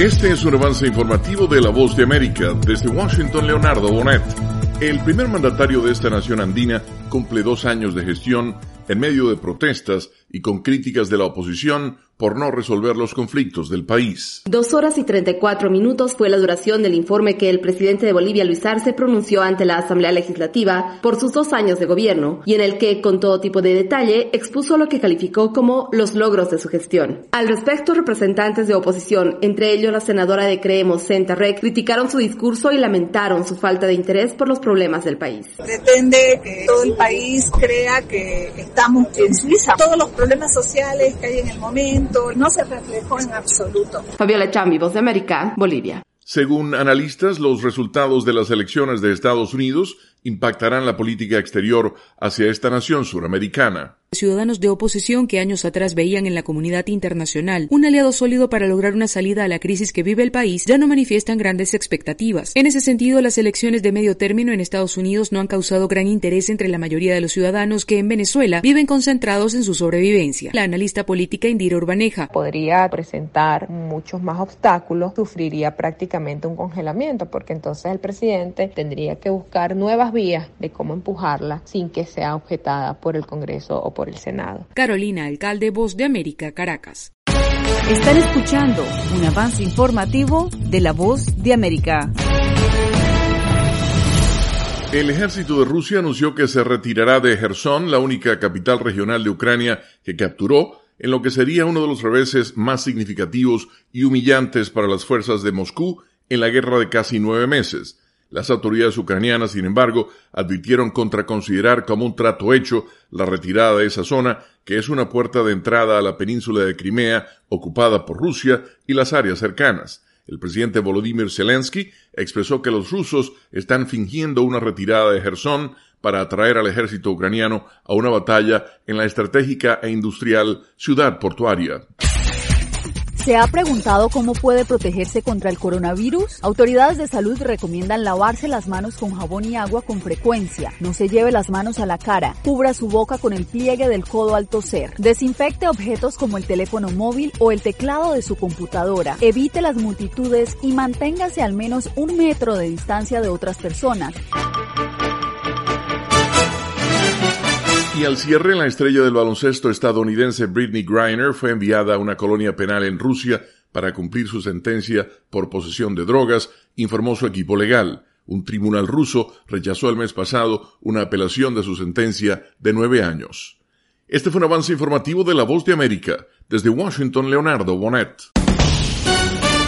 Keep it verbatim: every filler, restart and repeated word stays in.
Este es un avance informativo de La Voz de América. Desde Washington, Leonardo Bonet. El primer mandatario de esta nación andina cumple dos años de gestión en medio de protestas y con críticas de la oposición por no resolver los conflictos del país. Dos horas y treinta y cuatro minutos fue la duración del informe que el presidente de Bolivia, Luis Arce, pronunció ante la Asamblea Legislativa por sus dos años de gobierno, y en el que, con todo tipo de detalle, expuso lo que calificó como los logros de su gestión. Al respecto, representantes de oposición, entre ellos la senadora de Creemos, Senta Rec, criticaron su discurso y lamentaron su falta de interés por los problemas del país. Pretende que todo el país crea que estamos en Suiza. Todos los problemas sociales que hay en el momento no se reflejó en absoluto. Fabiola Chambi, Voz de América, Bolivia. Según analistas, los resultados de las elecciones de Estados Unidos impactarán la política exterior hacia esta nación suramericana. Ciudadanos de oposición que años atrás veían en la comunidad internacional un aliado sólido para lograr una salida a la crisis que vive el país ya no manifiestan grandes expectativas. En ese sentido, las elecciones de medio término en Estados Unidos no han causado gran interés entre la mayoría de los ciudadanos que en Venezuela viven concentrados en su sobrevivencia. La analista política Indira Urbaneja: podría presentar muchos más obstáculos, sufriría prácticamente un congelamiento, porque entonces el presidente tendría que buscar nuevas vías de cómo empujarla sin que sea objetada por el Congreso o por el Senado. Carolina Alcalde, Voz de América, Caracas. Están escuchando un avance informativo de La Voz de América. El ejército de Rusia anunció que se retirará de Jersón, la única capital regional de Ucrania que capturó, en lo que sería uno de los reveses más significativos y humillantes para las fuerzas de Moscú en la guerra de casi nueve meses. Las autoridades ucranianas, sin embargo, advirtieron contra considerar como un trato hecho la retirada de esa zona, que es una puerta de entrada a la península de Crimea, ocupada por Rusia, y las áreas cercanas. El presidente Volodymyr Zelensky expresó que los rusos están fingiendo una retirada de Jersón para atraer al ejército ucraniano a una batalla en la estratégica e industrial ciudad portuaria. ¿Se ha preguntado cómo puede protegerse contra el coronavirus? Autoridades de salud recomiendan lavarse las manos con jabón y agua con frecuencia. No se lleve las manos a la cara. Cubra su boca con el pliegue del codo al toser. Desinfecte objetos como el teléfono móvil o el teclado de su computadora. Evite las multitudes y manténgase al menos un metro de distancia de otras personas. Y al cierre, la estrella del baloncesto estadounidense Brittney Griner fue enviada a una colonia penal en Rusia para cumplir su sentencia por posesión de drogas, informó su equipo legal. Un tribunal ruso rechazó el mes pasado una apelación de su sentencia de nueve años. Este fue un avance informativo de La Voz de América. Desde Washington, Leonardo Bonet.